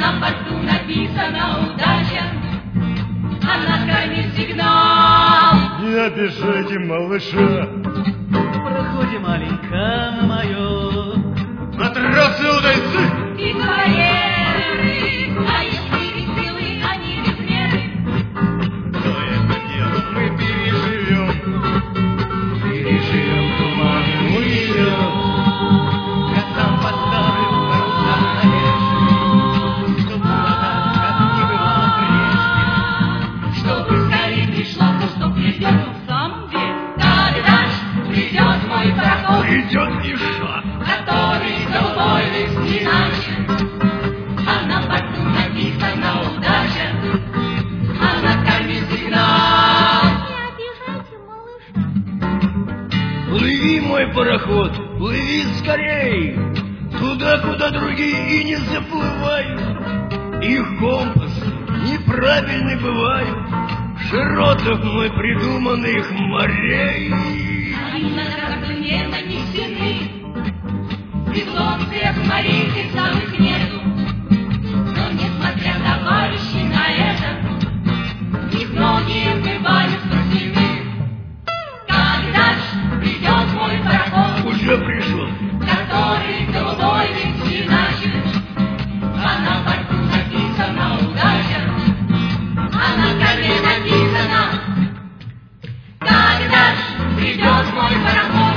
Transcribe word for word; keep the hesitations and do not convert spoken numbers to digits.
на борту написана удача, а на корме сигнал. Не обижайте малыша. Проходим маленько на мое. Матрасы удальцы И кавалеры, а если веселы, они без меры. Но это дело мы переживем. Переживем туман ее. Я сам поставлю паруса надежды, чтоб вода, как не бывало прежде. Чтобы скорее пришло то, что придет. В самом деле, когда ж придет мой пароход, Придет Иша. который голубой лист иначе, а на борту написана удача, а на корме сигнал. Не обижайте малыша. Плыви, мой пароход, плыви скорей, туда, куда другие и не заплывают. Их компас неправильный бывает, в широтах мой придуманных морей. Они на карту не нанесены, Беглом всех морей и самых нету. Но несмотря, товарищи, на это, их многие бывают спасены. Когда ж придет мой пароход, Уже пришел. который голубой весь иначе, а на борту написана удача, а на корме написано. Когда ж придет мой пароход,